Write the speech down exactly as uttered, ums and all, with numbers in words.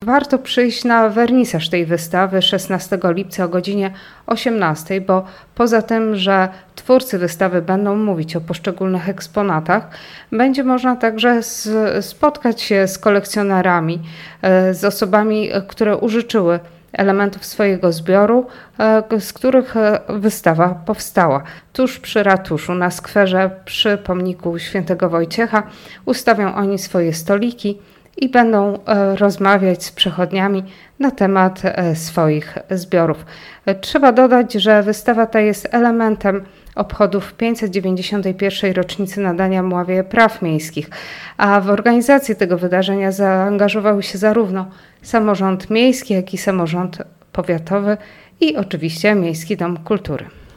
warto przyjść na wernisaż tej wystawy szesnastego lipca o godzinie osiemnastej, bo poza tym, że twórcy wystawy będą mówić o poszczególnych eksponatach, będzie można także spotkać się z kolekcjonerami, z osobami, które użyczyły elementów swojego zbioru, z których wystawa powstała. Tuż przy ratuszu, na skwerze przy pomniku świętego Wojciecha ustawią oni swoje stoliki i będą rozmawiać z przechodniami na temat swoich zbiorów. Trzeba dodać, że wystawa ta jest elementem obchodów pięćset dziewięćdziesiątej pierwszej rocznicy nadania Mławie praw miejskich, a w organizację tego wydarzenia zaangażowały się zarówno samorząd miejski, jak i samorząd powiatowy i oczywiście Miejski Dom Kultury.